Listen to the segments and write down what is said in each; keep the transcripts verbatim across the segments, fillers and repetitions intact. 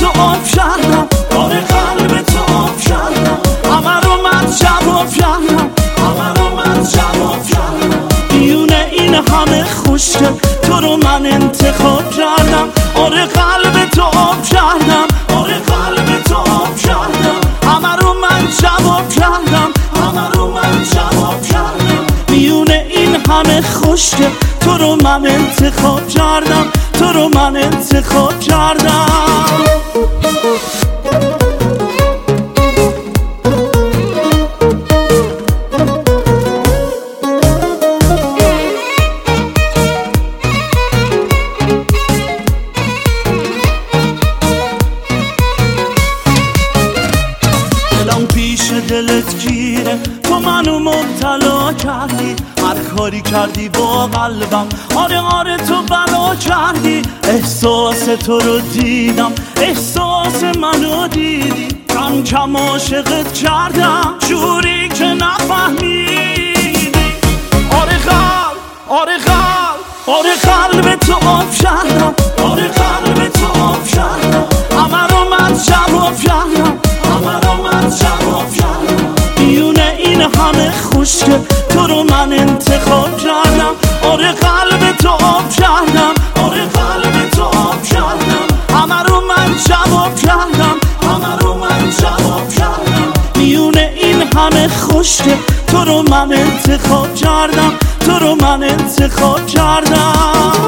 تو آب کردم، آره قلب تو آب کردم، همه رو من جواب کردم، همه رو من جواب کردم. میونه این همه خوشگل تو رو من انتخاب کردم، آره قلب تو آب کردم، آره قلب تو آب کردم، همه رو من جواب کردم، همه رو من جواب کردم. میونه این همه خوشگل تو رو من انتخاب کردم، تو رو من انتخاب کردم. دلت گیره تو منو مبتلا کردی، هر کاری کردی با قلبم، آره آره تو بلا کردی. احساس تو رو دیدم، احساس منو دیدی، کم کم عاشقت کردم جوری که نفهمیدی. آره قلب آره قلب آره قلب تو آب کردم، آره قلب تو آب کردم، همه رو من جواب کردم، همه رو من جواب کردم. میونه این همه خوشگل تو رو من انتخاب کردم، آره قلب تو آب کردم، آره قلب تو آب کردم، همه رو من جواب کردم، همه رو من جواب کردم. میونه این همه خوشگل تو رو من انتخاب کردم، تو رو من انتخاب کردم.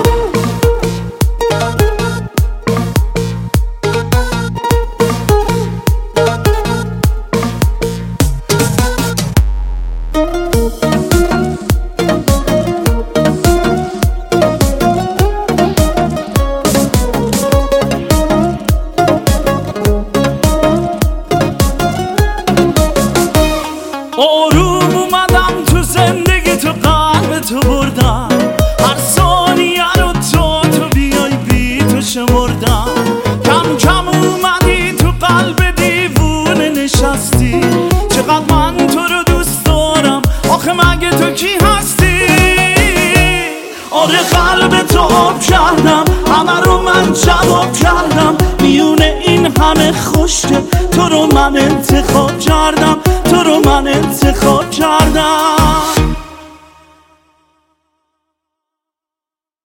آروم اومدم تو زندگی، تو قلب تو بردم، هر ثانیه رو تو تو بیای بی تو شمردم. کم کم اومدی تو قلب دیوونه نشستی، چقدر من تو رو دوست دارم، آخه مگه تو کی هستی؟ آره قلب تو آب کردم، همه رو من جواب کردم. میونه این همه خوشگل تو رو من انتخاب کردم، تو رو من انتخاب کردم.